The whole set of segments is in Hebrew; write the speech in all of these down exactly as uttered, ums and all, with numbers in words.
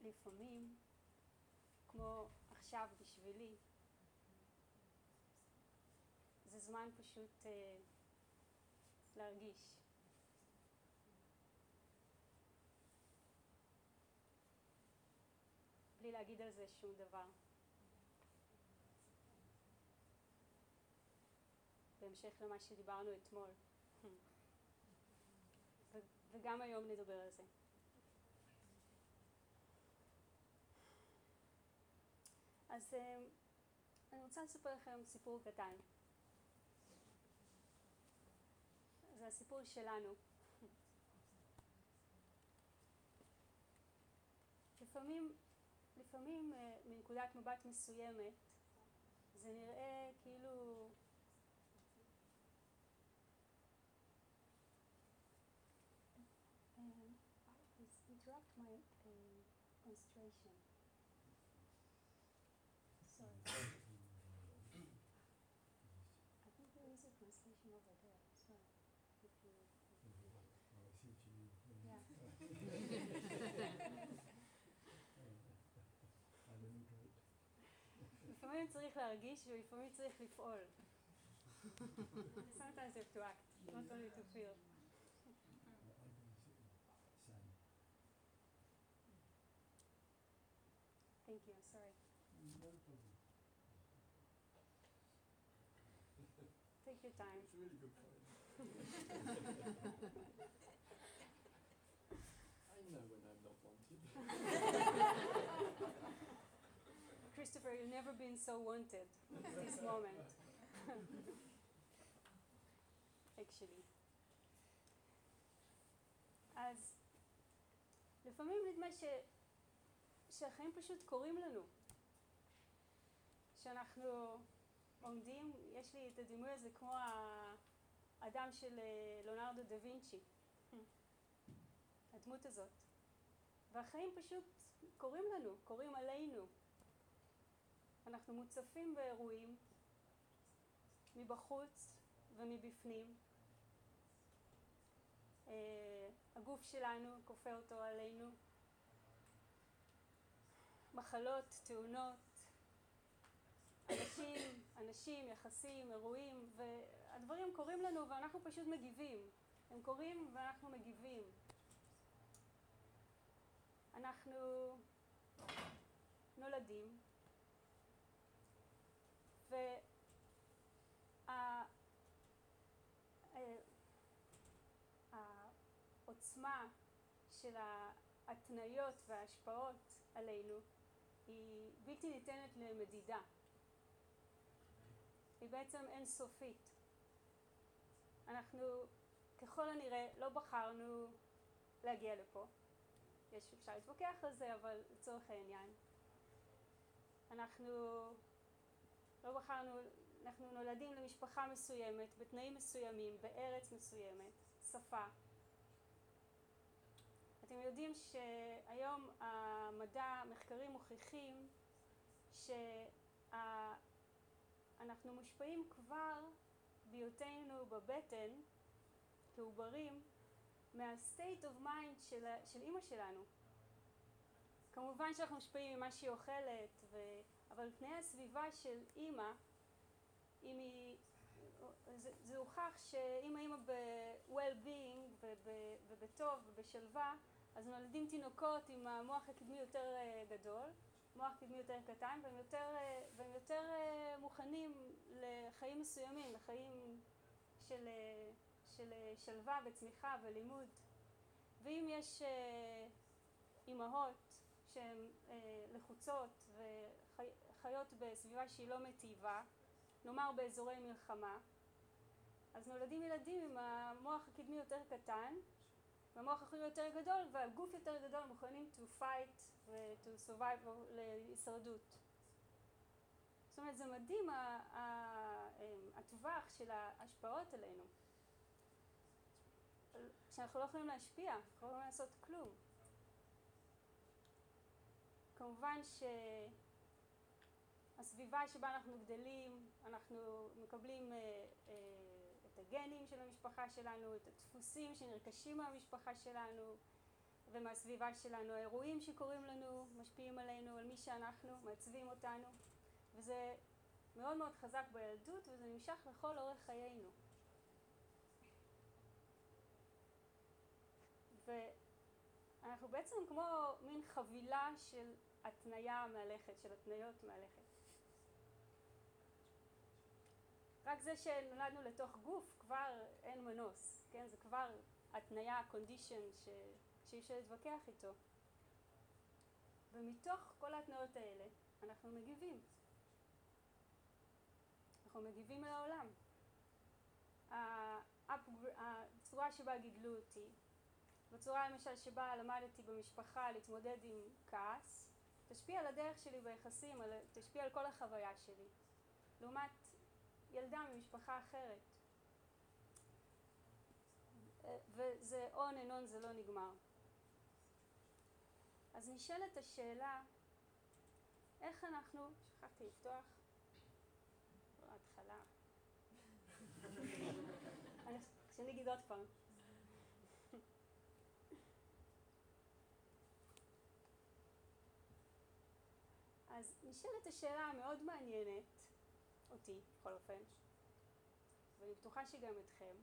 לפעמים, כמו עכשיו בשבילי, זה זמן פשוט אה, להרגיש. בלי להגיד על זה שום דבר. בהמשך למה שדיברנו אתמול. ו- וגם היום נדבר על זה. אז אני רוצה לספר לכם סיפור קטן. זה הסיפור שלנו. לפעמים, לפעמים מנקודת מבט מסוימת, זה נראה כאילו Um, please interrupt my uh, concentration. Sorry. I think there is a translation over there as well. If you, if you... Yeah. לפעמים צריך להרגיש ולפעמים צריך לפעול. Sometimes you have to act, not only to feel. Thank you, I'm sorry. No problem. Take your time. It's really good point. I know when I'm not wanted. Christopher, you've never been so wanted at this moment. Actually. אז לפעמים נדמה ש... שהחיים פשוט קורים לנו. שאנחנו עומדים, יש לי את הדימוי הזה כמו האדם של ליאונרדו דה וינצ'י. הדמות הזאת. והחיים פשוט קורים לנו, קורים עלינו. אנחנו מוצפים באירועים מבחוץ ומבפנים. הגוף שלנו כופה אותו עלינו. מחלות, תאונות, אנשים, אנשים, יחסים, אירועים, והדברים קורים לנו ואנחנו פשוט מגיבים. הם קורים ואנחנו מגיבים. אנחנו נולדים, והעוצמה של ההתניות וההשפעות עלינו היא בלתי ניתנת למדידה. היא בעצם אינסופית. אנחנו ככל הנראה לא בחרנו להגיע לפה. יש אפשר להתווכח על זה, אבל לצורך העניין. אנחנו לא בחרנו, אנחנו נולדים למשפחה מסוימת, בתנאים מסוימים, בארץ מסוימת, שפה. אתם יודעים שהיום המדע, מחקרים מוכיחים שאנחנו מושפעים כבר בהיותנו בבטן, כעוברים, מה-state of mind של, של אמא שלנו. כמובן שאנחנו מושפעים ממה שהיא אוכלת, ו... אבל תנאי הסביבה של אמא, אם היא... זה, זה הוכח שאם האמא ב-well-being וב, ובטוב ובשלווה, אז נולדים תינוקות עם המוח הקדמי יותר גדול, מוח קדמי יותר קטן, והם יותר, והם יותר מוכנים לחיים מסוימים, לחיים של, של שלווה וצמיחה ולימוד. ואם יש אימהות שהן לחוצות וחיות בסביבה שהיא לא מטיבה, נאמר באזורי מלחמה, אז נולדים ילדים עם המוח הקדמי יותר קטן, והמוח הקדמי יותר גדול, והגוף יותר גדול, מוכנים to fight ו-to survive, להישרדות. זאת אומרת, זה מדהים הטווח של ההשפעות עלינו. שאנחנו לא יכולים להשפיע, אנחנו לא יכולים לעשות כלום. כמובן שהסביבה שבה אנחנו גדלים, אנחנו מקבלים אה, אה, את הגנים של המשפחה שלנו, את הדפוסים שנרכשים מהמשפחה שלנו, ומהסביבה שלנו. האירועים שקורים לנו משפיעים עלינו, על מי שאנחנו, מעצבים אותנו, וזה מאוד מאוד חזק בילדות וזה נמשך לכל אורך חיינו. ואנחנו בעצם כמו מין חבילה של התניה מהלכת, של התניות מהלכת. רק זה שנולדנו לתוך גוף כבר אין מנוס, כן? זה כבר התניה, condition ש... שאי אפשר להתווכח איתו. ומתוך כל ההתניות האלה אנחנו מגיבים. אנחנו מגיבים אל העולם. הצורה שבה גידלו אותי, בצורה למשל שבה למדתי במשפחה להתמודד עם כעס, תשפיע על הדרך שלי ביחסים, תשפיע על כל החוויה שלי. לעומת ילדה ממשפחה אחרת. וזה on and on, זה לא נגמר. אז נשאלת השאלה, איך אנחנו, שכחתי לפתוח, בהתחלה. כשאני אגיד עוד פעם. אז נשאלת השאלה המאוד מעניינת, אותי בכל אופן, ואני בטוחה שגם אתכם,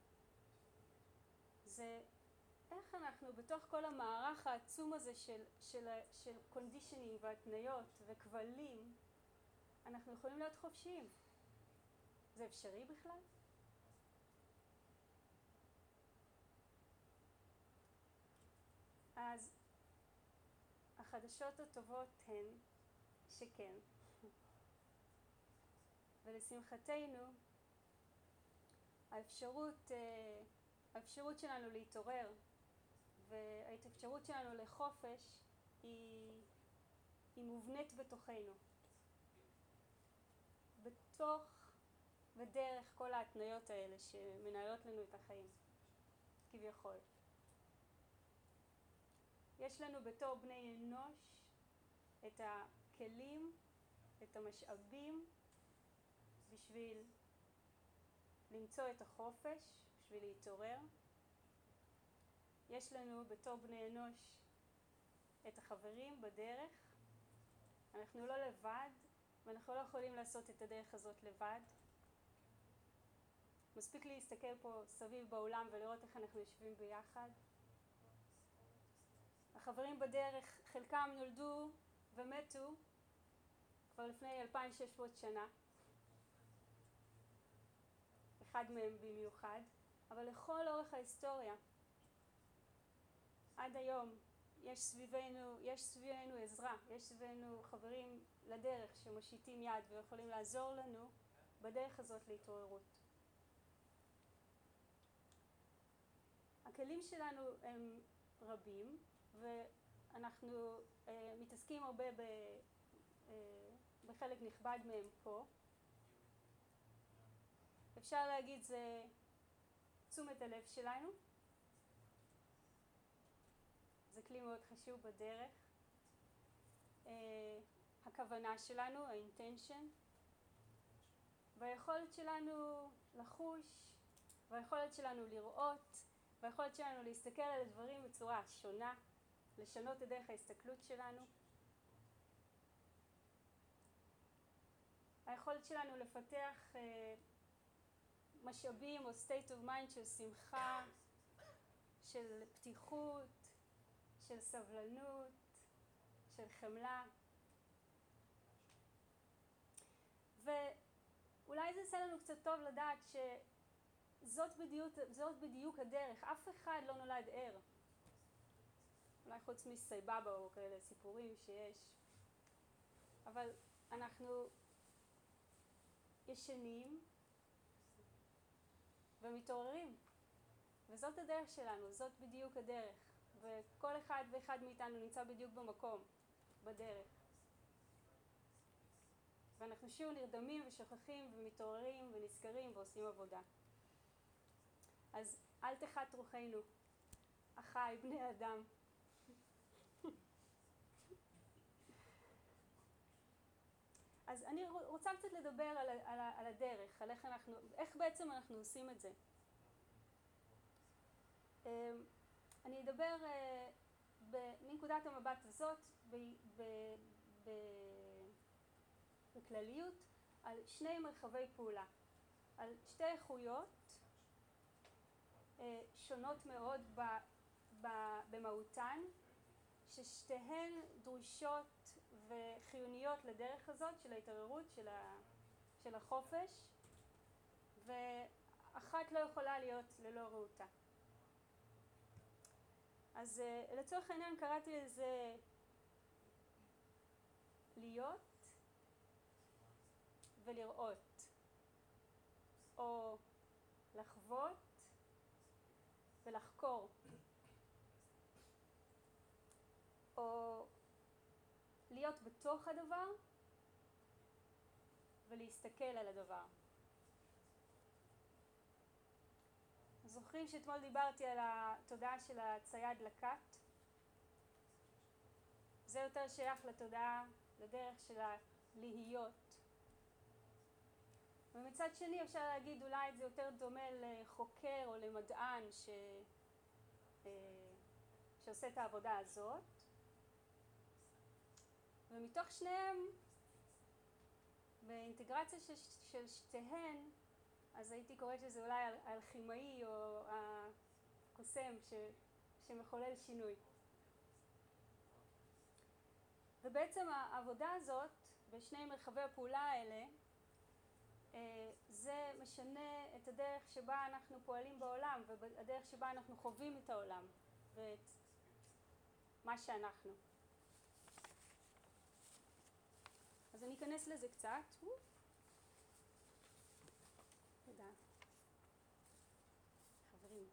זה איך אנחנו בתוך כל המערך העצום הזה של, של, של קונדישנים והתניות וכבלים, אנחנו יכולים להיות חופשיים. זה אפשרי בכלל? אז החדשות הטובות הן שכן. ולשמחתנו, האפשרות, האפשרות שלנו להתעורר והאפשרות שלנו לחופש היא, היא מובנית בתוכנו. בתוך ודרך כל ההתניות האלה שמנהלות לנו את החיים, כביכול. יש לנו בתור בני אנוש את הכלים, את המשאבים, בשביל למצוא את החופש, בשביל להתעורר. יש לנו בתור בני אנוש את החברים בדרך. אנחנו לא לבד, ואנחנו לא יכולים לעשות את הדרך הזאת לבד. מספיק לי להסתכל פה סביב בעולם ולראות איך אנחנו יושבים ביחד. החברים בדרך, חלקם נולדו ומתו כבר לפני אלפיים ושש מאות שנה. אחד מהם במיוחד, אבל לכל אורך ההיסטוריה, עד היום, יש סביבנו, יש סביבנו עזרה, יש סביבנו חברים לדרך שמושיטים יד ויכולים לעזור לנו בדרך הזאת להתעוררות. הכלים שלנו הם רבים, ואנחנו אה, מתעסקים הרבה ב, אה, בחלק נכבד מהם פה. אפשר להגיד זה תשומת הלב שלנו. זה כלי מאוד חשוב בדרך. אה, הכוונה שלנו, ה-intention, והיכולת שלנו לחוש, והיכולת שלנו לראות, והיכולת שלנו להסתכל על הדברים בצורה שונה, לשנות את דרך ההסתכלות שלנו. היכולת שלנו לפתח אה, משאבים או state of mind של שמחה, של פתיחות, של סבלנות, של חמלה. ואולי זה יעשה לנו קצת טוב לדעת שזאת בדיוק, זאת בדיוק הדרך. אף אחד לא נולד ער. אולי חוץ מסייבאבא או כאלה סיפורים שיש. אבל אנחנו ישנים ומתעוררים. וזאת הדרך שלנו, זאת בדיוק הדרך. וכל אחד ואחד מאיתנו נמצא בדיוק במקום, בדרך. ואנחנו שוב נרדמים ושוכחים ומתעוררים ונזכרים ועושים עבודה. אז אל תחת רוחנו, אחי בני אדם. אז אני רוצה קצת לדבר על, על, על הדרך, על איך, אנחנו, איך בעצם אנחנו עושים את זה. אני אדבר מנקודת המבט הזאת ב, ב, ב, בכלליות על שני מרחבי פעולה, על שתי איכויות שונות מאוד ב, ב, במהותן, ששתיהן דרושות וחיוניות לדרך הזאת של ההתעוררות של, ה, של החופש, ואחת לא יכולה להיות ללא רעותה. אז לצורך העניין קראתי לזה להיות ולראות, או לחוות ולחקור, או להיות בתוך הדבר ולהסתכל על הדבר. זוכרים שאתמול דיברתי על התודעה של הצייד לקט? זה יותר שייך לתודעה, לדרך של הלהיות. ומצד שני אפשר להגיד אולי זה יותר דומה לחוקר או למדען ש... שעושה את העבודה הזאת. ומתוך שניהם, באינטגרציה של, של שתיהן, אז הייתי קוראת לזה אולי האלכימאי או הקוסם ש... שמחולל שינוי. ובעצם העבודה הזאת, בשני מרחבי הפעולה האלה, זה משנה את הדרך שבה אנחנו פועלים בעולם, והדרך שבה אנחנו חווים את העולם, ואת מה שאנחנו. אז אני אכנס לזה קצת. תודה. חברים.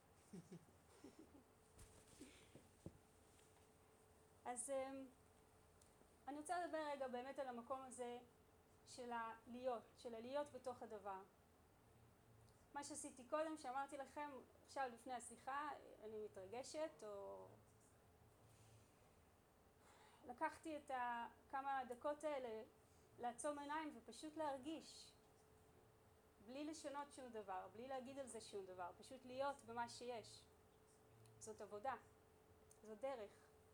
אז אני רוצה לדבר רגע באמת על המקום הזה של הלהיות, של הלהיות בתוך הדבר. מה שעשיתי קודם, שאמרתי לכם, עכשיו לפני השיחה, אני מתרגשת, או לקחתי את כמה דקות האלה לעצום עיניים ופשוט להרגיש, בלי לשנות שום דבר, בלי להגיד על זה שום דבר, פשוט להיות במה שיש. זאת עבודה, זאת דרך.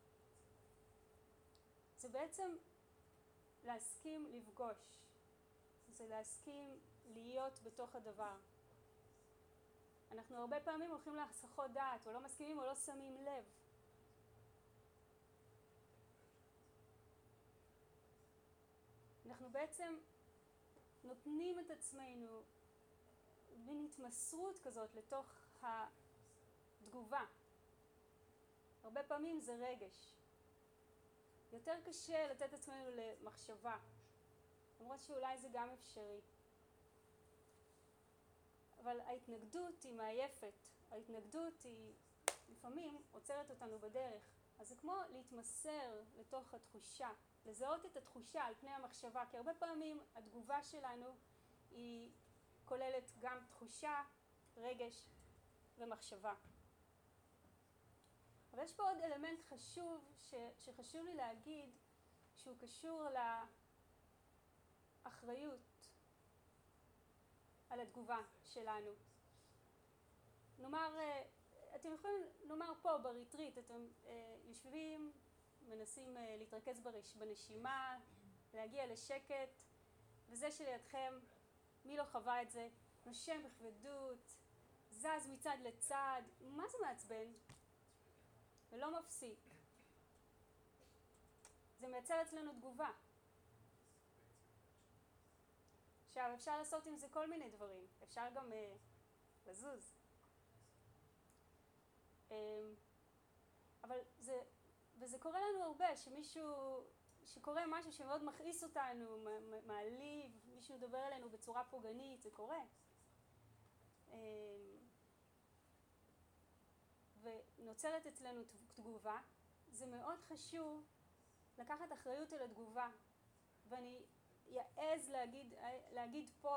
זה בעצם להסכים לפגוש, זה להסכים להיות בתוך הדבר. אנחנו הרבה פעמים הולכים להסחות דעת, או לא מסכימים או לא שמים לב. אנחנו בעצם נותנים את עצמנו מין התמסרות כזאת לתוך התגובה. הרבה פעמים זה רגש. יותר קשה לתת עצמנו למחשבה, למרות שאולי זה גם אפשרי. אבל ההתנגדות היא מעייפת, ההתנגדות היא לפעמים עוצרת אותנו בדרך. אז זה כמו להתמסר לתוך התחושה, לזהות את התחושה על פני המחשבה, כי הרבה פעמים התגובה שלנו היא כוללת גם תחושה, רגש ומחשבה. אבל יש פה עוד אלמנט חשוב ש, שחשוב לי להגיד, שהוא קשור לאחריות על התגובה שלנו. נאמר, אתם יכולים לומר פה בריטריט, אתם יושבים, מנסים להתרכז בנשימה, להגיע לשקט, וזה שלידכם, מי לא חווה את זה, נושם בכבדות, זז מצד לצד, מה זה מעצבן? ולא מפסיק. זה מייצר אצלנו תגובה. עכשיו, אפשר לעשות עם זה כל מיני דברים. אפשר גם אה, לזוז. אה, אבל זה, וזה קורה לנו הרבה, שמישהו, שקורה משהו שמאוד מכעיס אותנו, מעליב, מישהו מדבר אלינו בצורה פוגענית, זה קורה. אה, ונוצרת אצלנו תגובה. זה מאוד חשוב לקחת אחריות על התגובה, ואני יעז להגיד, להגיד פה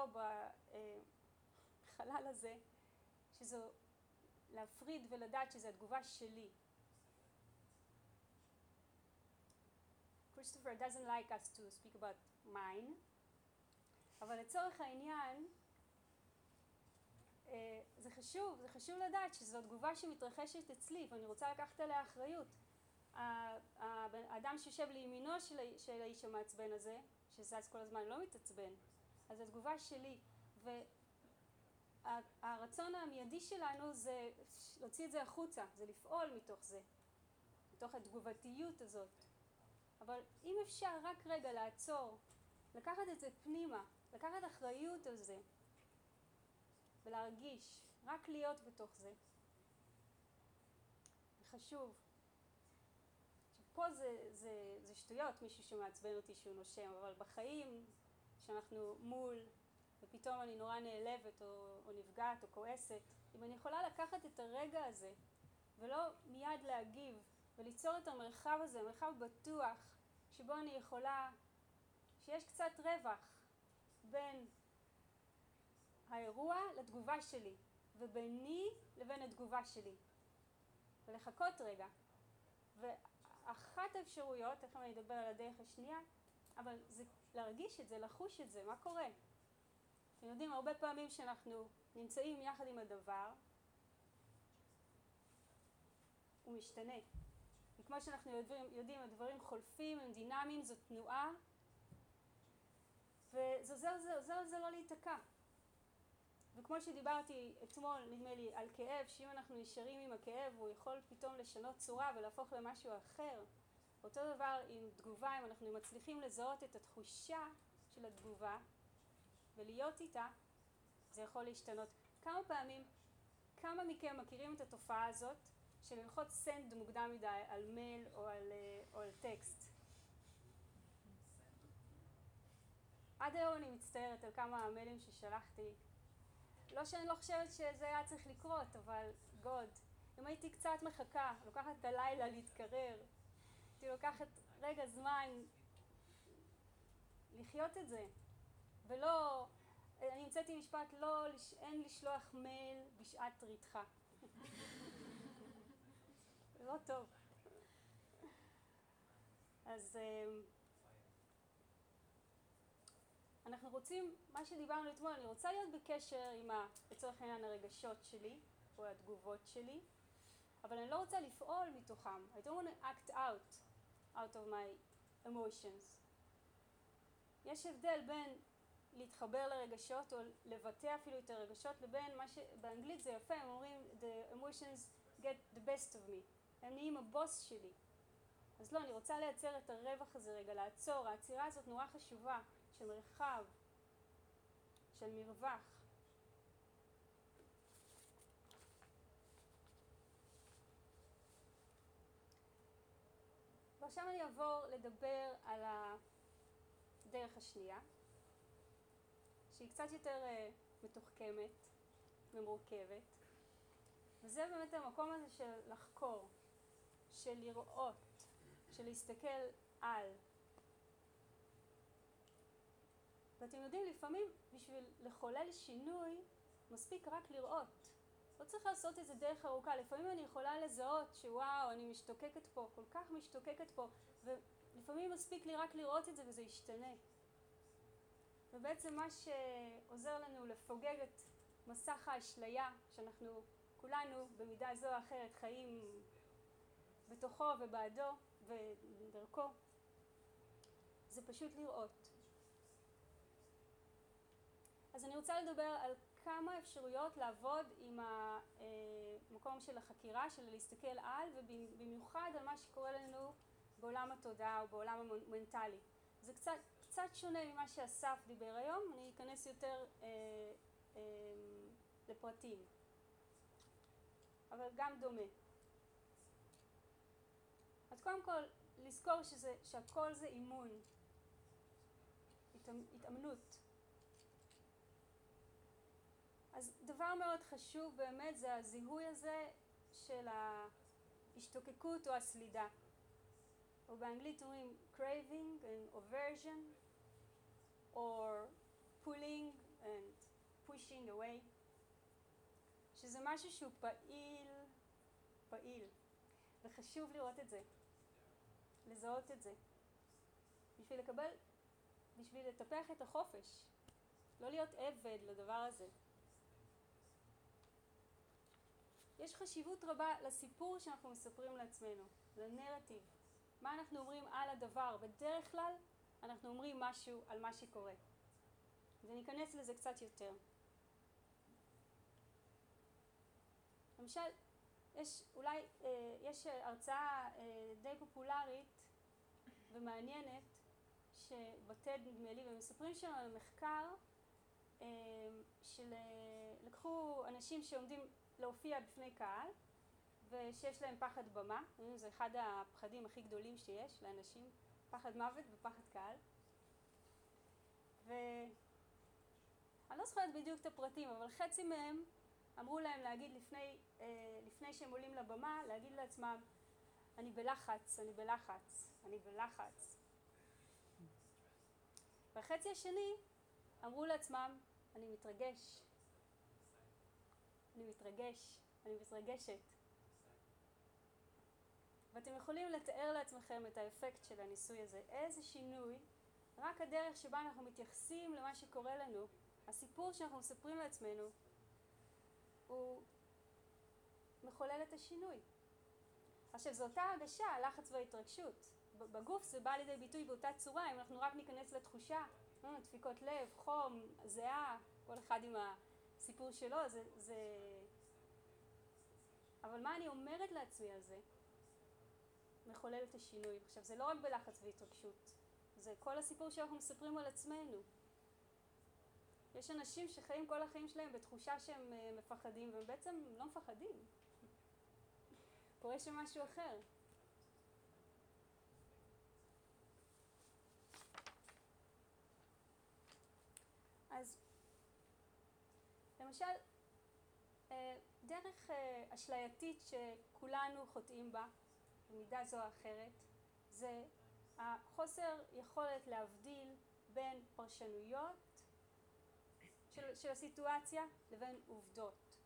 בחלל הזה, שזו להפריד ולדעת שזו התגובה שלי. Christopher doesn't like us to speak about mine, אבל לצורך העניין, זה חשוב, זה חשוב לדעת שזו תגובה שמתרחשת אצלי, ואני רוצה לקחת עליה אחריות. האדם שיושב לימינו של האיש המעצבן הזה, שזז כל הזמן, לא מתעצבן. אז התגובה שלי, והרצון המיידי שלנו זה להוציא את זה החוצה, זה לפעול מתוך זה, מתוך התגובתיות הזאת. אבל אם אפשר רק רגע לעצור, לקחת את זה פנימה, לקחת אחריות על זה, ולהרגיש, רק להיות בתוך זה. חשוב. פה זה, זה, זה שטויות, מישהו שמעצבן אותי שהוא נושם, אבל בחיים, שאנחנו מול, ופתאום אני נורא נעלבת, או, או נפגעת, או כועסת, אם אני יכולה לקחת את הרגע הזה, ולא מיד להגיב, וליצור את המרחב הזה, מרחב בטוח, שבו אני יכולה, שיש קצת רווח בין האירוע לתגובה שלי, וביני לבין התגובה שלי. ולחכות רגע. ואחת האפשרויות, תכף אני אדבר על הדרך השנייה, אבל זה להרגיש את זה, לחוש את זה, מה קורה? אתם יודעים, הרבה פעמים שאנחנו נמצאים יחד עם הדבר, הוא משתנה. וכמו שאנחנו יודעים, יודעים, הדברים חולפים, הם דינמיים, זו תנועה, וזה זה, זה, זה, זה לא להיתקע. וכמו שדיברתי אתמול, נדמה לי, על כאב, שאם אנחנו נשארים עם הכאב, הוא יכול פתאום לשנות צורה ולהפוך למשהו אחר. אותו דבר עם תגובה, אם אנחנו מצליחים לזהות את התחושה של התגובה ולהיות איתה, זה יכול להשתנות. כמה פעמים, כמה מכם מכירים את התופעה הזאת של ללחוץ סנד מוקדם מדי על מייל או על, או על טקסט? עד היום אני מצטערת על כמה המיילים ששלחתי. לא שאני לא חושבת שזה היה צריך לקרות, אבל גוד, אם הייתי קצת מחכה, לוקחת את הלילה להתקרר, הייתי לוקחת רגע זמן לחיות את זה, ולא, אני המצאתי משפט, לא, אין לשלוח מייל בשעת ריתחה. זה לא טוב. אז אנחנו רוצים, מה שדיברנו אתמול, אני רוצה להיות בקשר עם, לצורך העניין, הרגשות שלי, או התגובות שלי, אבל אני לא רוצה לפעול מתוכם. I don't want to act out, out of my emotions. יש הבדל בין להתחבר לרגשות, או לבטא אפילו את הרגשות, לבין מה שבאנגלית זה יפה, הם אומרים, the emotions get the best of me. הם נהיים הבוס שלי. אז לא, אני רוצה לייצר את הרווח הזה רגע, לעצור. העצירה הזאת נורא חשובה. של מרחב, של מרווח. ועכשיו אני אעבור לדבר על הדרך השנייה, שהיא קצת יותר מתוחכמת ומורכבת, וזה באמת המקום הזה של לחקור, של לראות, של להסתכל על. ואתם יודעים, לפעמים בשביל לחולל שינוי, מספיק רק לראות. לא צריך לעשות את זה דרך ארוכה. לפעמים אני יכולה לזהות שוואו, אני משתוקקת פה, כל כך משתוקקת פה, ולפעמים מספיק לי רק לראות את זה וזה ישתנה. ובעצם מה שעוזר לנו לפוגג את מסך האשליה, שאנחנו כולנו במידה זו או אחרת חיים בתוכו ובעדו ודרכו, זה פשוט לראות. אז אני רוצה לדבר על כמה אפשרויות לעבוד עם המקום של החקירה, של להסתכל על, ובמיוחד על מה שקורה לנו בעולם התודעה או בעולם המנטלי. זה קצת, קצת שונה ממה שאסף דיבר היום, אני אכנס יותר אה, אה, לפרטים, אבל גם דומה. אז קודם כל, לזכור שזה, שהכל זה אימון, התאמנות. אז דבר מאוד חשוב באמת זה הזיהוי הזה של ההשתוקקות או הסלידה. או באנגלית אומרים craving and aversion, or pulling and pushing away, שזה משהו שהוא פעיל, פעיל, וחשוב לראות את זה, לזהות את זה, בשביל לקבל, בשביל לטפח את החופש, לא להיות עבד לדבר הזה. יש חשיבות רבה לסיפור שאנחנו מספרים לעצמנו, לנרטיב. מה אנחנו אומרים על הדבר? בדרך כלל אנחנו אומרים משהו על מה שקורה. וניכנס לזה קצת יותר. למשל, יש אולי, אה, יש הרצאה אה, די פופולרית ומעניינת שבטד נדמה לי, ומספרים שם על מחקר אה, של לקחו אנשים שעומדים להופיע בפני קהל ושיש להם פחד במה, זה אחד הפחדים הכי גדולים שיש לאנשים, פחד מוות ופחד קהל. ואני לא זוכרת בדיוק את הפרטים, אבל חצי מהם אמרו להם להגיד לפני, לפני שהם עולים לבמה, להגיד לעצמם, אני בלחץ, אני בלחץ, אני בלחץ. והחצי השני אמרו לעצמם, אני מתרגש, אני מתרגש, אני מתרגשת. ואתם יכולים לתאר לעצמכם את האפקט של הניסוי הזה, איזה שינוי, רק הדרך שבה אנחנו מתייחסים למה שקורה לנו, הסיפור שאנחנו מספרים לעצמנו, הוא מחולל את השינוי. עכשיו, זו אותה הרגשה, לחץ וההתרגשות. בגוף זה בא לידי ביטוי באותה צורה, אם אנחנו רק ניכנס לתחושה, דפיקות לב, חום, זיעה, כל אחד עם הסיפור שלו, זה, זה... אבל מה אני אומרת לעצמי על זה? מחולל את השינוי. עכשיו, זה לא רק בלחץ והתרגשות, זה כל הסיפור שאנחנו מספרים על עצמנו. יש אנשים שחיים כל החיים שלהם בתחושה שהם מפחדים, והם בעצם לא מפחדים. קורה שם משהו אחר. אז למשל, דרך אשלייתית שכולנו חוטאים בה, במידה זו או אחרת, זה החוסר יכולת להבדיל בין פרשנויות של, של הסיטואציה לבין עובדות.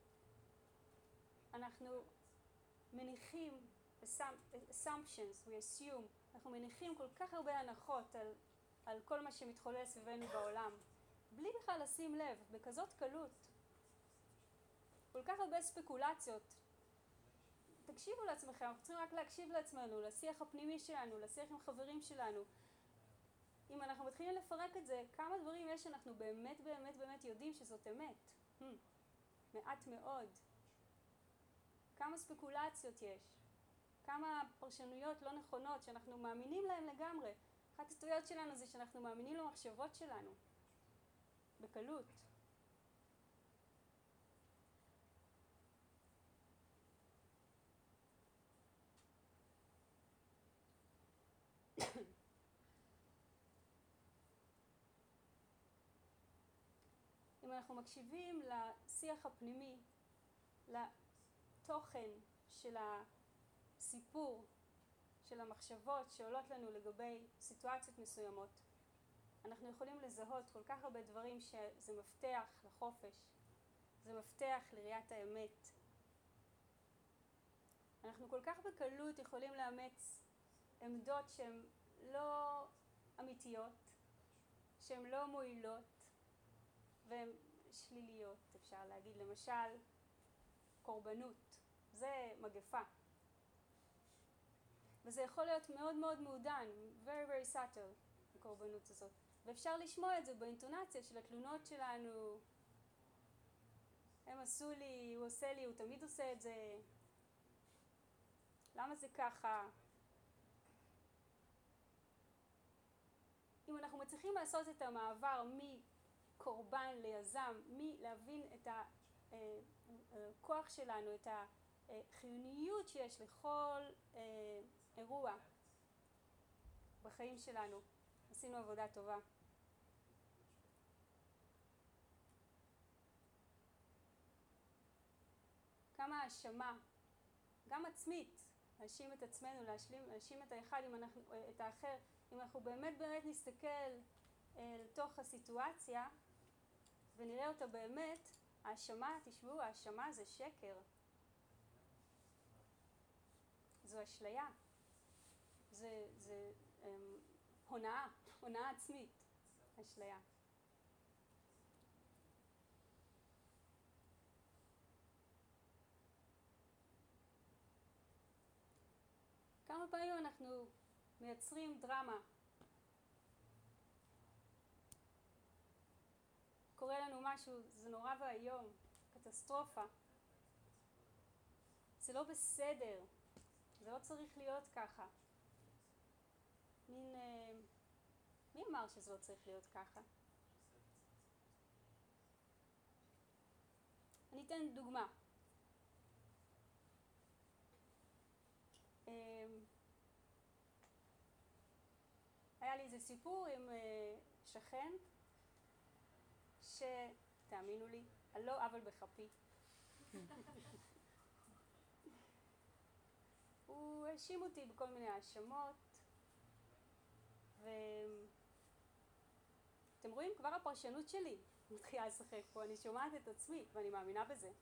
אנחנו מניחים assumptions, we assume, אנחנו מניחים כל כך הרבה הנחות על, על כל מה שמתחולל סביבנו בעולם, בלי בכלל לשים לב, בכזאת קלות. כל כך הרבה ספקולציות. תקשיבו לעצמכם, אנחנו צריכים רק להקשיב לעצמנו, לשיח הפנימי שלנו, לשיח עם חברים שלנו. אם אנחנו מתחילים לפרק את זה, כמה דברים יש שאנחנו באמת באמת באמת יודעים שזאת אמת? Hmm, מעט מאוד. כמה ספקולציות יש? כמה פרשנויות לא נכונות שאנחנו מאמינים להם לגמרי? אחת הטעויות שלנו זה שאנחנו מאמינים למחשבות שלנו. בקלות. אם אנחנו מקשיבים לשיח הפנימי, לתוכן של הסיפור, של המחשבות שעולות לנו לגבי סיטואציות מסוימות, אנחנו יכולים לזהות כל כך הרבה דברים שזה מפתח לחופש, זה מפתח לראיית האמת. אנחנו כל כך בקלות יכולים לאמץ עמדות שהן לא אמיתיות, שהן לא מועילות, והן שליליות, אפשר להגיד. למשל, קורבנות. זה מגפה. וזה יכול להיות מאוד מאוד מעודן, very very subtle, הקורבנות הזאת. ואפשר לשמוע את זה באינטונציה של התלונות שלנו. הם עשו לי, הוא עושה לי, הוא תמיד עושה את זה. למה זה ככה? אם אנחנו מצליחים לעשות את המעבר מקורבן ליזם, מלהבין את הכוח שלנו, את החיוניות שיש לכל אירוע בחיים שלנו, עשינו עבודה טובה. כמה האשמה, גם עצמית, להאשים את עצמנו, להאשים את האחד, אם אנחנו, את האחר, אם אנחנו באמת באמת נסתכל לתוך הסיטואציה ונראה אותה באמת, האשמה, תשמעו, האשמה זה שקר. זו אשליה. זה, זה um, הונאה, הונאה עצמית, אשליה. כמה פעמים אנחנו מייצרים דרמה. קורה לנו משהו, זה נורא ואיום, קטסטרופה. זה לא בסדר, זה לא צריך להיות ככה. מין, אה, מי אמר שזה לא צריך להיות ככה? אני אתן דוגמה. אה, היה לי איזה סיפור עם אה, שכן, שתאמינו לי, על לא עוול בכפי. הוא האשים אותי בכל מיני האשמות, ואתם רואים כבר הפרשנות שלי מתחילה לשחק פה, אני שומעת את עצמי ואני מאמינה בזה.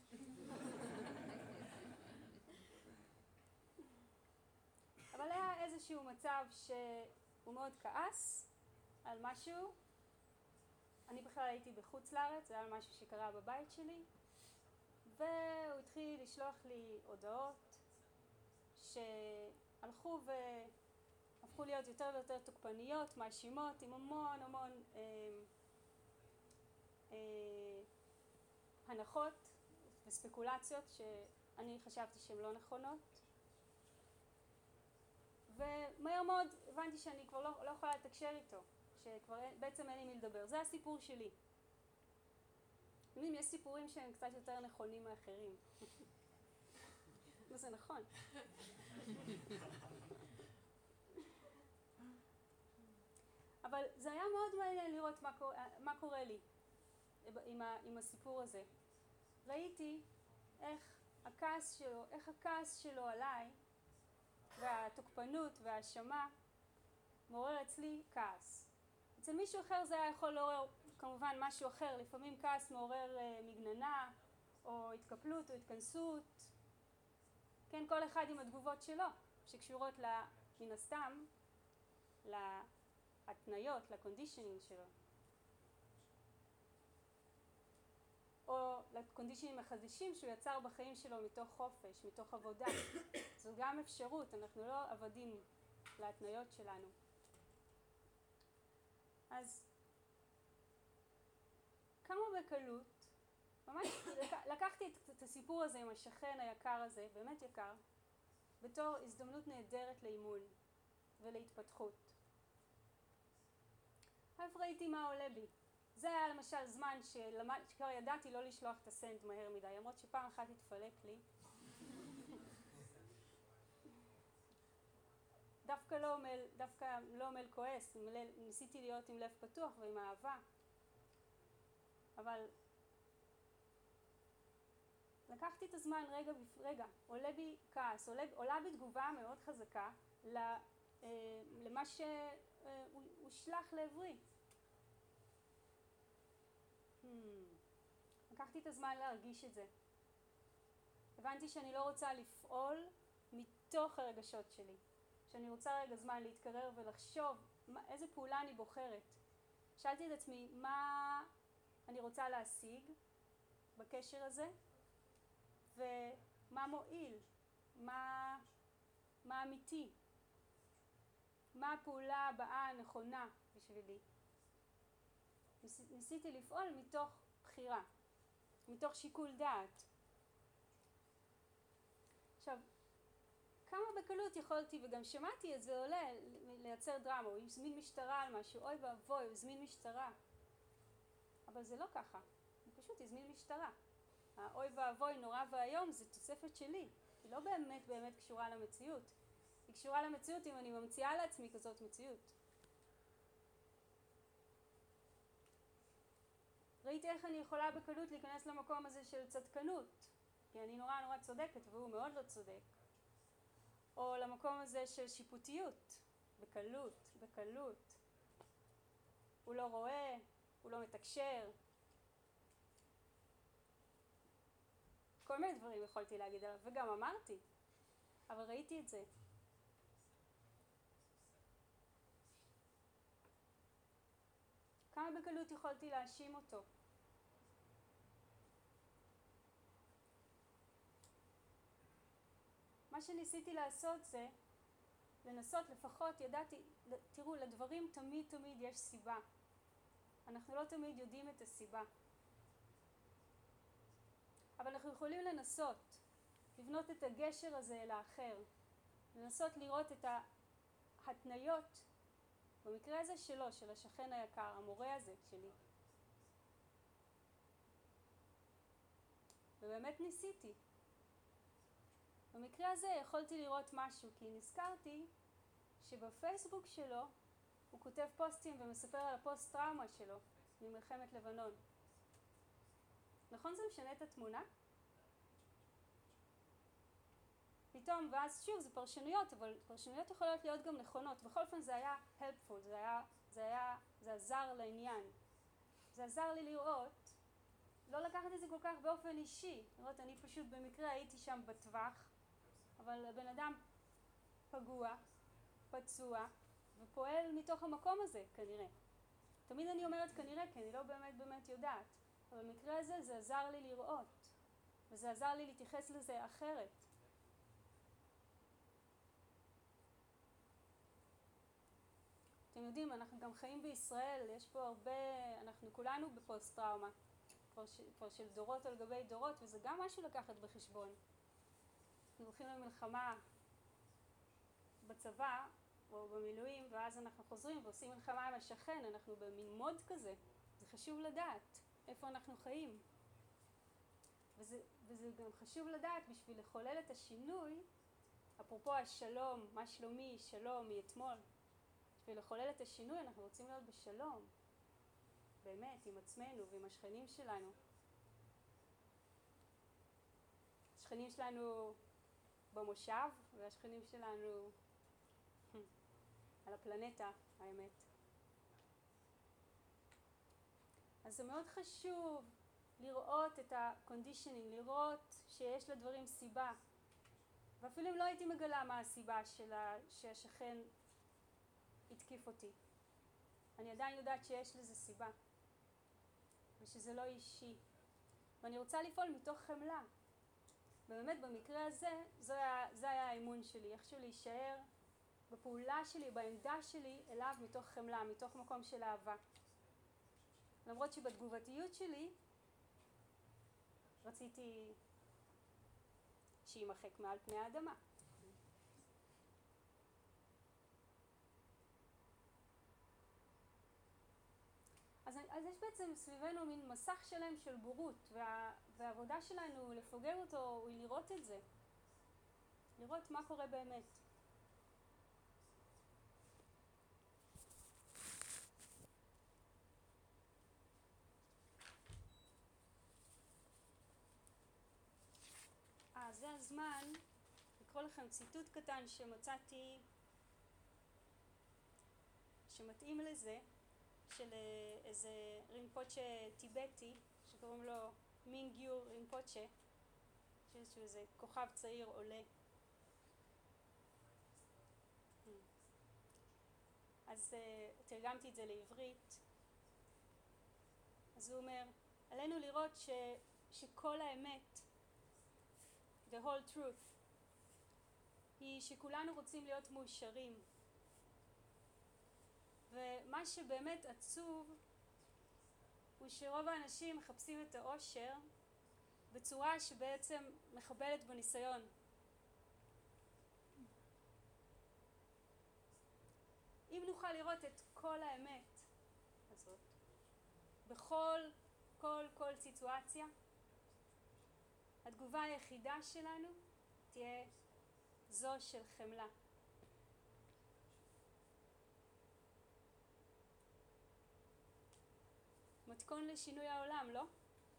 אבל היה איזשהו מצב שהוא מאוד כעס על משהו. אני בכלל הייתי בחוץ לארץ, זה היה משהו שקרה בבית שלי, והוא התחיל לשלוח לי הודעות שהלכו והפכו להיות יותר ויותר תוקפניות, מאשימות, עם המון המון אה, אה, הנחות וספקולציות שאני חשבתי שהן לא נכונות. ומהר מאוד הבנתי שאני כבר לא, לא יכולה לתקשר איתו, שכבר בעצם אין לי מי לדבר. זה הסיפור שלי. יש סיפורים שהם קצת יותר נכונים מאחרים. וזה נכון. אבל זה היה מאוד מעניין לראות מה קורה, מה קורה לי עם, ה, עם הסיפור הזה. ראיתי איך הכעס שלו, איך הכעס שלו עליי, והתוקפנות וההאשמה מעורר אצלי כעס. אצל מישהו אחר זה היה יכול לעורר כמובן משהו אחר, לפעמים כעס מעורר אה, מגננה או התקפלות או התכנסות. כן, כל אחד עם התגובות שלו, שקשורות לה, מן הסתם להתניות, לקונדישנינג שלו. או לקונדישנים החדשים שהוא יצר בחיים שלו מתוך חופש, מתוך עבודה. זו גם אפשרות, אנחנו לא עבדים להתניות שלנו. אז כמה בקלות, ממש לקחתי את הסיפור הזה עם השכן היקר הזה, באמת יקר, בתור הזדמנות נהדרת לאימון ולהתפתחות. אז ראיתי מה עולה בי. זה היה למשל זמן שלמד, שכבר ידעתי לא לשלוח את הסנד מהר מדי, למרות שפעם אחת התפלק לי. דווקא לא עומל, דווקא לא עומל כועס, ניסיתי להיות עם לב פתוח ועם אהבה. אבל לקחתי את הזמן רגע, רגע, עולה בי כעס, עולה, עולה בתגובה מאוד חזקה למה שהוא שלח לעברי. Hmm. לקחתי את הזמן להרגיש את זה. הבנתי שאני לא רוצה לפעול מתוך הרגשות שלי. שאני רוצה רגע זמן להתקרר ולחשוב מה, איזה פעולה אני בוחרת. שאלתי את עצמי מה אני רוצה להשיג בקשר הזה, ומה מועיל, מה, מה אמיתי, מה הפעולה הבאה הנכונה בשבילי. ניסיתי לפעול מתוך בחירה, מתוך שיקול דעת. עכשיו, כמה בקלות יכולתי, וגם שמעתי את זה עולה, לייצר דרמה, הוא הזמין משטרה על משהו, אוי ואבוי, הוא הזמין משטרה. אבל זה לא ככה, הוא פשוט הזמין משטרה. האוי ואבוי נורא והיום זה תוספת שלי, היא לא באמת באמת קשורה למציאות. היא קשורה למציאות אם אני ממציאה לעצמי כזאת מציאות. ראיתי איך אני יכולה בקלות להיכנס למקום הזה של צדקנות, כי אני נורא נורא צודקת והוא מאוד לא צודק. או למקום הזה של שיפוטיות, בקלות, בקלות. הוא לא רואה, הוא לא מתקשר. כל מיני דברים יכולתי להגיד עליו, וגם אמרתי, אבל ראיתי את זה. כמה בקלות יכולתי להאשים אותו. מה שניסיתי לעשות זה לנסות לפחות, ידעתי, תראו, לדברים תמיד תמיד יש סיבה. אנחנו לא תמיד יודעים את הסיבה. אבל אנחנו יכולים לנסות, לבנות את הגשר הזה אל האחר. לנסות לראות את ההתניות, במקרה הזה שלו, של השכן היקר, המורה הזה שלי. ובאמת ניסיתי. במקרה הזה יכולתי לראות משהו, כי נזכרתי שבפייסבוק שלו הוא כותב פוסטים ומספר על הפוסט טראומה שלו ממלחמת לבנון. נכון זה משנה את התמונה? פתאום, ואז שוב, זה פרשנויות, אבל פרשנויות יכולות להיות גם נכונות. בכל אופן זה היה helpful, זה היה, זה היה, זה עזר לעניין. זה עזר לי לראות, לא לקחת את זה כל כך באופן אישי. לראות, אני פשוט במקרה הייתי שם בטווח, אבל הבן אדם פגוע, פצוע, ופועל מתוך המקום הזה, כנראה. תמיד אני אומרת כנראה, כי אני לא באמת באמת יודעת. אבל במקרה הזה זה עזר לי לראות, וזה עזר לי להתייחס לזה אחרת. אתם יודעים, אנחנו גם חיים בישראל, יש פה הרבה, אנחנו כולנו בפוסט טראומה, כבר, ש, כבר של דורות על גבי דורות, וזה גם משהו לקחת בחשבון. אנחנו הולכים למלחמה בצבא או במילואים, ואז אנחנו חוזרים ועושים מלחמה עם השכן, אנחנו במין מוד כזה. זה חשוב לדעת איפה אנחנו חיים. וזה, וזה גם חשוב לדעת בשביל לחולל את השינוי, אפרופו השלום, מה שלומי, שלום מאתמול. בשביל לחולל את השינוי אנחנו רוצים להיות בשלום, באמת, עם עצמנו ועם השכנים שלנו. השכנים שלנו במושב והשכנים שלנו על הפלנטה, האמת. אז זה מאוד חשוב לראות את ה-conditioning, לראות שיש לדברים סיבה. ואפילו אם לא הייתי מגלה מה הסיבה שלה, שהשכן התקיף אותי. אני עדיין יודעת שיש לזה סיבה, ושזה לא אישי. ואני רוצה לפעול מתוך חמלה. ובאמת במקרה הזה, זה היה, זה היה האמון שלי, איכשהו להישאר בפעולה שלי, בעמדה שלי, אליו מתוך חמלה, מתוך מקום של אהבה. למרות שבתגובתיות שלי, רציתי שימחק מעל פני האדמה. אז, אז יש בעצם סביבנו מין מסך שלם של בורות, וה, והעבודה שלנו לפוגג אותו היא לראות את זה. לראות מה קורה באמת. אה, זה הזמן לקרוא לכם ציטוט קטן שמצאתי, שמתאים לזה, של איזה רינפוצ'ה טיבטי, שקוראים לו מינגיור רינפוצ'ה, שיש איזה כוכב צעיר עולה. אז uh, תרגמתי את זה לעברית. אז הוא אומר, עלינו לראות ש, שכל האמת, the whole truth, היא שכולנו רוצים להיות מאושרים. ומה שבאמת עצוב הוא שרוב האנשים מחפשים את האושר בצורה שבעצם מחבלת בניסיון. אם נוכל לראות את כל האמת הזאת בכל כל כל סיטואציה, התגובה היחידה שלנו תהיה זו של חמלה. מתכון לשינוי העולם, לא?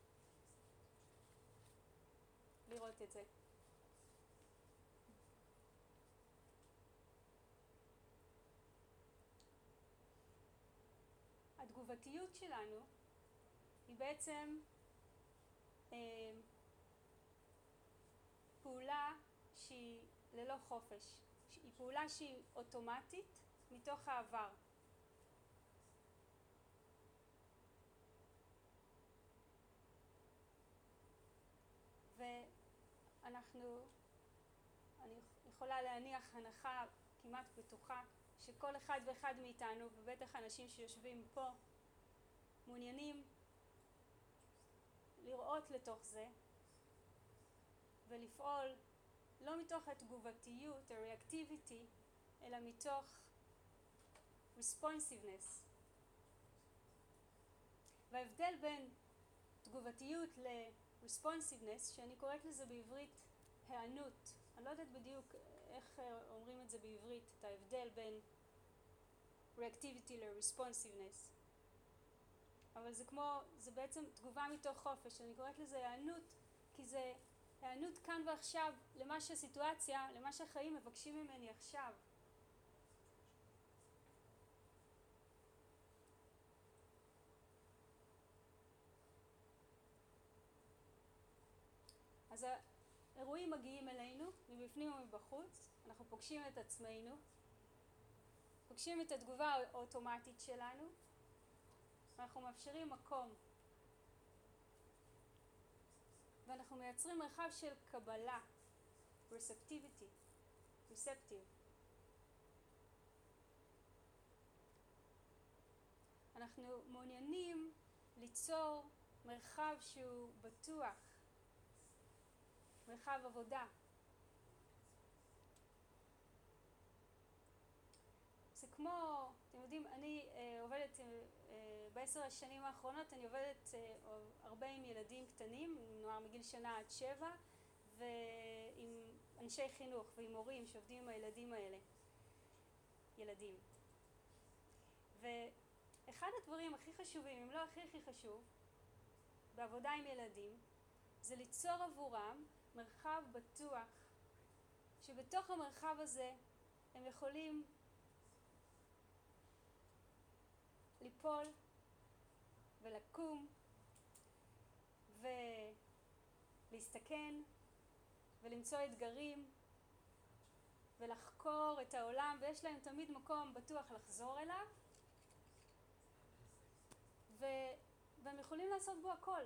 לראות את זה. התגובתיות שלנו היא בעצם אה, פעולה שהיא ללא חופש. היא פעולה שהיא אוטומטית מתוך העבר. ואנחנו, אני יכולה להניח הנחה כמעט בטוחה שכל אחד ואחד מאיתנו, ובטח אנשים שיושבים פה, מעוניינים לראות לתוך זה ולפעול לא מתוך התגובתיות, הריאקטיביטי, אלא מתוך responsiveness. וההבדל בין תגובתיות ל-responsiveness, שאני קוראת לזה בעברית הענות, אני לא יודעת בדיוק איך אומרים את זה בעברית, את ההבדל בין reactivity ל-responsiveness, אבל זה כמו, זה בעצם תגובה מתוך חופש. אני קוראת לזה הענות כי זה הענות כאן ועכשיו למה שהסיטואציה, למה שהחיים מבקשים ממני עכשיו. אז האירועים מגיעים אלינו מבפנים ומבחוץ, אנחנו פוגשים את עצמנו, פוגשים את התגובה האוטומטית שלנו, ואנחנו מאפשרים מקום, ואנחנו מייצרים מרחב של קבלה, receptivity, receptive. אנחנו מעוניינים ליצור מרחב שהוא בטוח, מרחב עבודה. זה כמו, אתם יודעים, אני אה, עובדת, אה, בעשר השנים האחרונות אני עובדת אה, הרבה עם ילדים קטנים, נוער מגיל שנה עד שבע, ועם אנשי חינוך ועם הורים שעובדים עם הילדים האלה, ילדים. ואחד הדברים הכי חשובים, אם לא הכי הכי חשוב, בעבודה עם ילדים, זה ליצור עבורם מרחב בטוח, שבתוך המרחב הזה הם יכולים ליפול ולקום ולהסתכן ולמצוא אתגרים ולחקור את העולם, ויש להם תמיד מקום בטוח לחזור אליו, ו... והם יכולים לעשות בו הכל.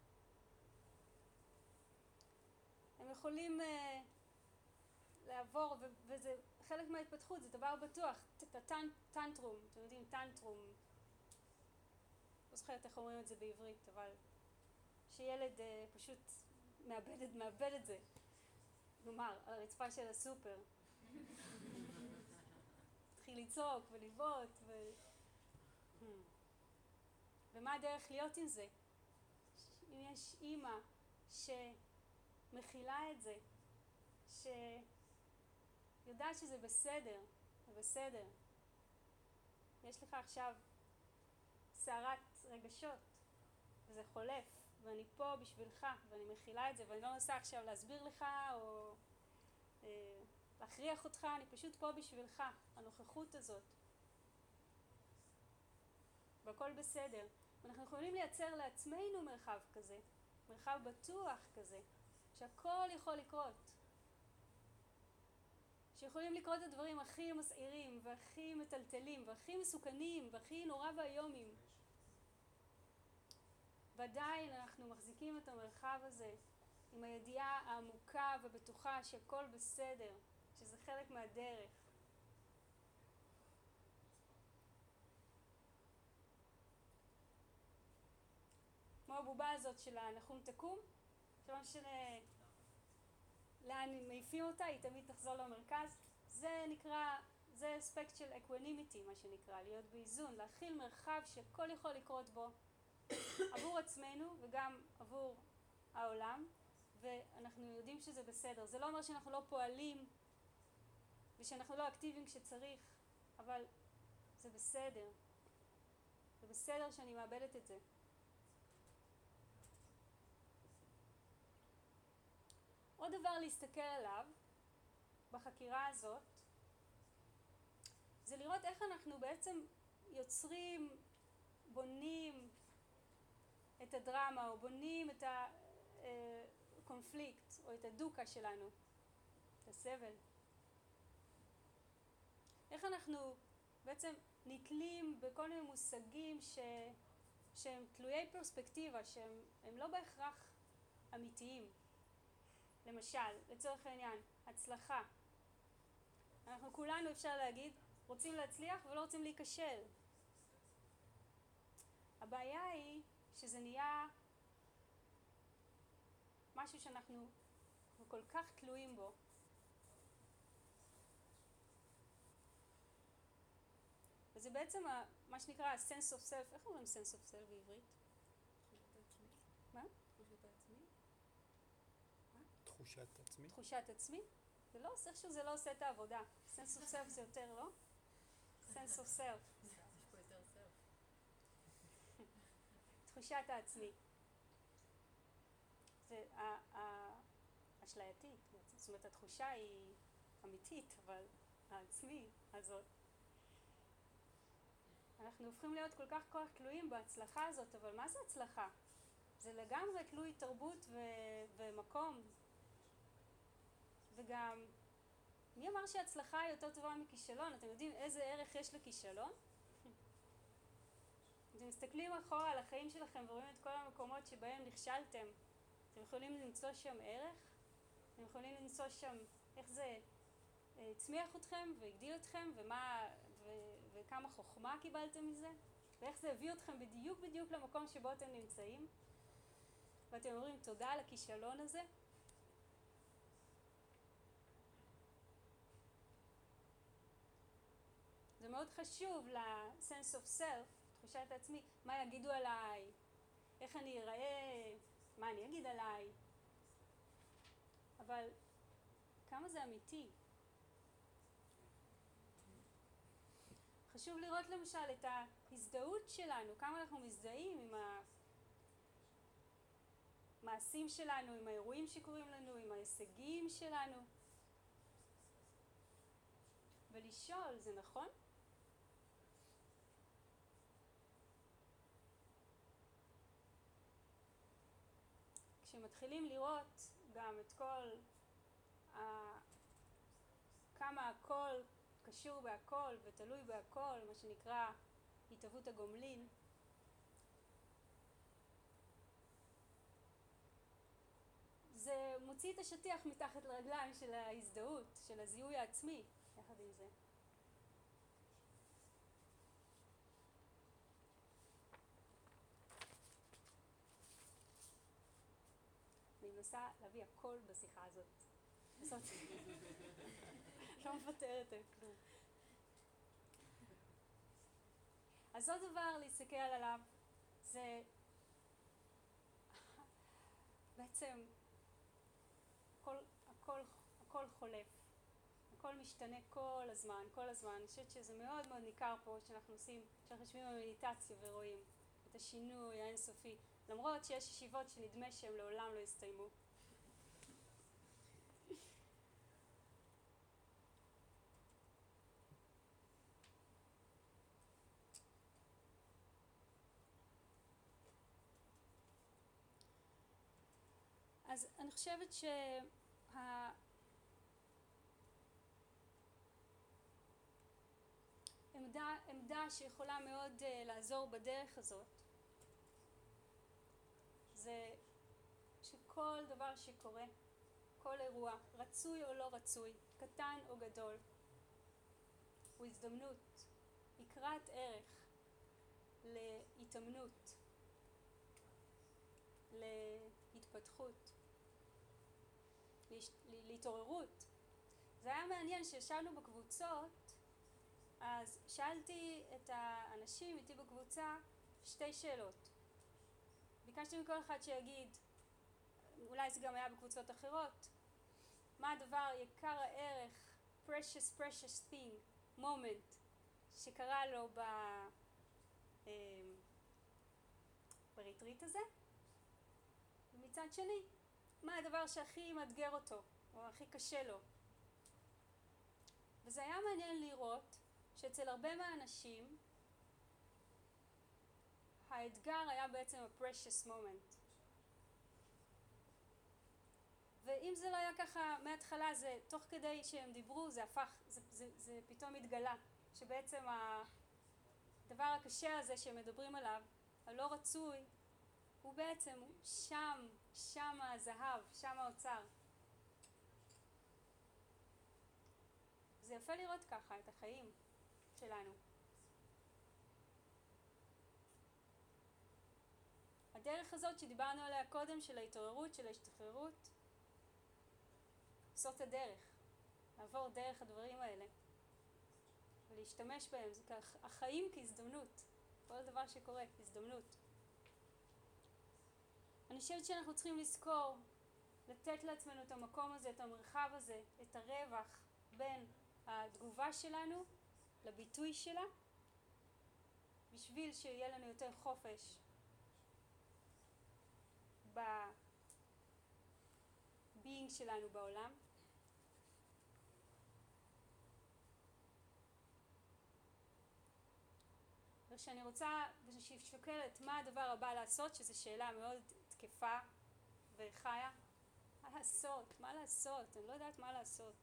הם יכולים uh, לעבור, ו... וזה חלק מההתפתחות, זה דבר בטוח. טנטרום, אתם יודעים, טנטרום, לא זוכרת איך אומרים את זה בעברית, אבל שילד uh, פשוט מאבד, מאבד את זה, נאמר, על הרצפה של הסופר. התחיל לצעוק ולבעוט ו... Hmm. ומה הדרך להיות עם זה? אם יש אימא שמכילה את זה, שיודעת שזה בסדר, זה בסדר. יש לך עכשיו סערת רגשות, וזה חולף, ואני פה בשבילך, ואני מכילה את זה, ואני לא מנסה עכשיו להסביר לך או אה, להכריח אותך, אני פשוט פה בשבילך, הנוכחות הזאת. והכל בסדר. ואנחנו יכולים לייצר לעצמנו מרחב כזה, מרחב בטוח כזה, שהכל יכול לקרות. שיכולים לקרות את הדברים הכי מסעירים, והכי מטלטלים, והכי מסוכנים, והכי נורא והיומים. ועדיין אנחנו מחזיקים את המרחב הזה, עם הידיעה העמוקה ובטוחה שהכל בסדר, שזה חלק מהדרך. כמו הבובה הזאת של הנחום תקום, שלא משנה לאן מעיפים אותה, היא תמיד תחזור למרכז. זה נקרא, זה אספקט של אקוואנימיטי, מה שנקרא, להיות באיזון, להכיל מרחב שכל יכול לקרות בו עבור עצמנו וגם עבור העולם, ואנחנו יודעים שזה בסדר. זה לא אומר שאנחנו לא פועלים ושאנחנו לא אקטיביים כשצריך, אבל זה בסדר. זה בסדר שאני מאבדת את זה. עוד דבר להסתכל עליו בחקירה הזאת, זה לראות איך אנחנו בעצם יוצרים, בונים את הדרמה, או בונים את הקונפליקט, או את הדוקה שלנו, את הסבל. איך אנחנו בעצם נתלים בכל מיני מושגים ש... שהם תלויי פרספקטיבה, שהם לא בהכרח אמיתיים. למשל, לצורך העניין, הצלחה. אנחנו כולנו, אפשר להגיד, רוצים להצליח ולא רוצים להיכשל. הבעיה היא שזה נהיה משהו שאנחנו כל כך תלויים בו. וזה בעצם מה שנקרא sense of self. איך אומרים sense of self בעברית? תחושת עצמי. מה? תחושת עצמי. תחושת עצמי. תחושת עצמי? זה לא, איכשהו זה לא עושה את העבודה. sense of self זה יותר, לא? sense of self. יש פה יותר self. תחושת העצמי. זה האשלייתית. זאת אומרת, התחושה היא אמיתית, אבל העצמי הזאת. אנחנו הופכים להיות כל כך כל כך תלויים בהצלחה הזאת, אבל מה זה הצלחה? זה לגמרי תלוי תרבות ו- ומקום. וגם, מי אמר שהצלחה היא יותר טובה מכישלון? אתם יודעים איזה ערך יש לכישלון? אתם מסתכלים אחורה על החיים שלכם ורואים את כל המקומות שבהם נכשלתם. אתם יכולים למצוא שם ערך? אתם יכולים למצוא שם איך זה הצמיח אתכם והגדיל אתכם ומה, ו- וכמה חוכמה קיבלתם מזה? ואיך זה הביא אתכם בדיוק בדיוק למקום שבו אתם נמצאים? ואתם אומרים תודה על הכישלון הזה? זה מאוד חשוב ל-sense of self, תחושת העצמי, מה יגידו עליי, איך אני אראה, מה אני אגיד עליי. אבל כמה זה אמיתי? חשוב לראות למשל את ההזדהות שלנו, כמה אנחנו מזדהים עם המעשים שלנו, עם האירועים שקורים לנו, עם ההישגים שלנו. ולשאול, זה נכון? כשמתחילים לראות גם את כל, ה... כמה הכל קשור בהכל ותלוי בהכל, מה שנקרא התהוות הגומלין, זה מוציא את השטיח מתחת לרגליים של ההזדהות, של הזיהוי העצמי, יחד עם זה. אני מנסה להביא הכל בשיחה הזאת. לעשות... לא מוותרת על כלום. אז עוד דבר להסתכל עליו, זה בעצם הכל, הכל, הכל חולף. הכל משתנה כל הזמן, כל הזמן. אני חושבת שזה מאוד מאוד ניכר פה שאנחנו עושים, שאנחנו חושבים במדיטציה ורואים את השינוי האינסופי. למרות שיש ישיבות שנדמה שהם לעולם לא יסתיימו. אז אני חושבת שה... עמדה, עמדה שיכולה מאוד uh, לעזור בדרך הזאת, זה שכל דבר שקורה, כל אירוע, רצוי או לא רצוי, קטן או גדול, הוא הזדמנות, יקרת ערך להתאמנות, להתפתחות, להתעוררות. זה היה מעניין שישבנו בקבוצות, אז שאלתי את האנשים איתי בקבוצה שתי שאלות. ביקשתי מכל אחד שיגיד, אולי זה גם היה בקבוצות אחרות, מה הדבר יקר הערך, precious precious thing, moment, שקרה לו ב... בריטריט הזה, ומצד שני, מה הדבר שהכי מאתגר אותו, או הכי קשה לו. וזה היה מעניין לראות שאצל הרבה מהאנשים, האתגר היה בעצם ה-precious moment. ואם זה לא היה ככה מההתחלה, זה תוך כדי שהם דיברו, זה הפך, זה, זה, זה פתאום התגלה, שבעצם הדבר הקשה הזה שהם מדברים עליו, הלא רצוי, הוא בעצם שם, שם הזהב, שם האוצר. זה זה יפה לראות ככה את החיים שלנו. הדרך הזאת שדיברנו עליה קודם, של ההתעוררות, של ההשתחררות, זאת הדרך, לעבור דרך הדברים האלה ולהשתמש בהם. זה כך, החיים כהזדמנות, כל דבר שקורה כהזדמנות. אני חושבת שאנחנו צריכים לזכור, לתת לעצמנו את המקום הזה, את המרחב הזה, את הרווח בין התגובה שלנו לביטוי שלה, בשביל שיהיה לנו יותר חופש ב-being שלנו בעולם. ושאני רוצה ששוקלת מה הדבר הבא לעשות, שזו שאלה מאוד תקפה וחיה. מה לעשות? מה לעשות? אני לא יודעת מה לעשות.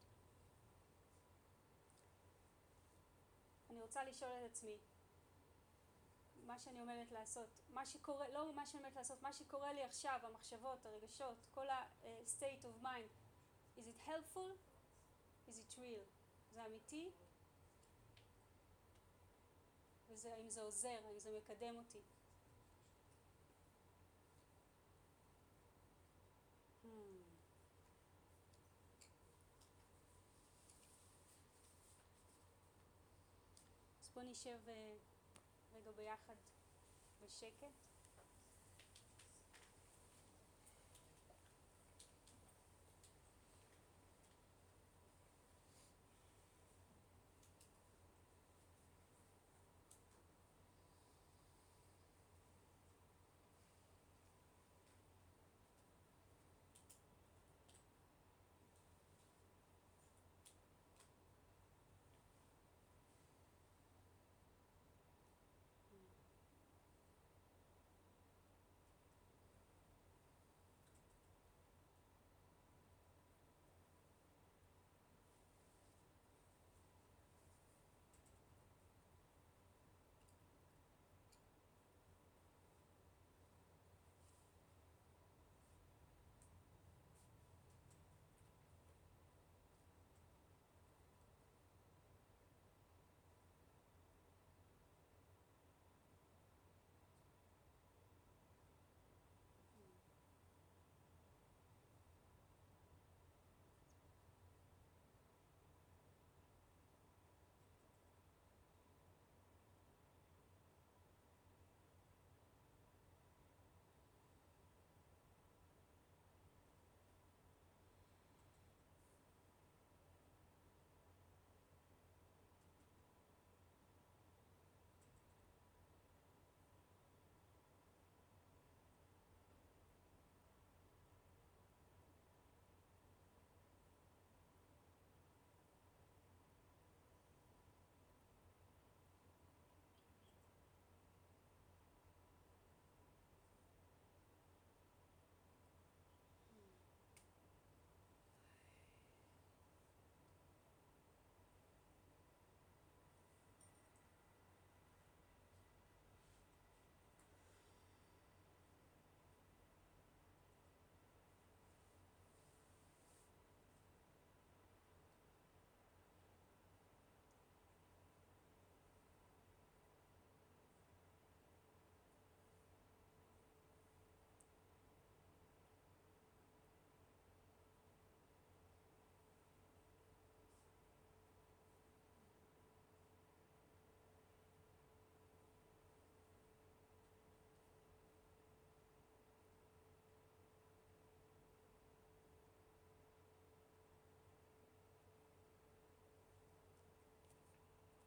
אני רוצה לשאול את עצמי, מה שאני אומרת לעשות, מה שקורה, לא מה שאני אומרת לעשות, מה שקורה לי עכשיו, המחשבות, הרגשות, כל ה-state of mind, is it helpful? is it real? זה אמיתי? וזה, האם זה עוזר, האם זה מקדם אותי? Hmm. אז בוא נשב רגע ביחד בשקט.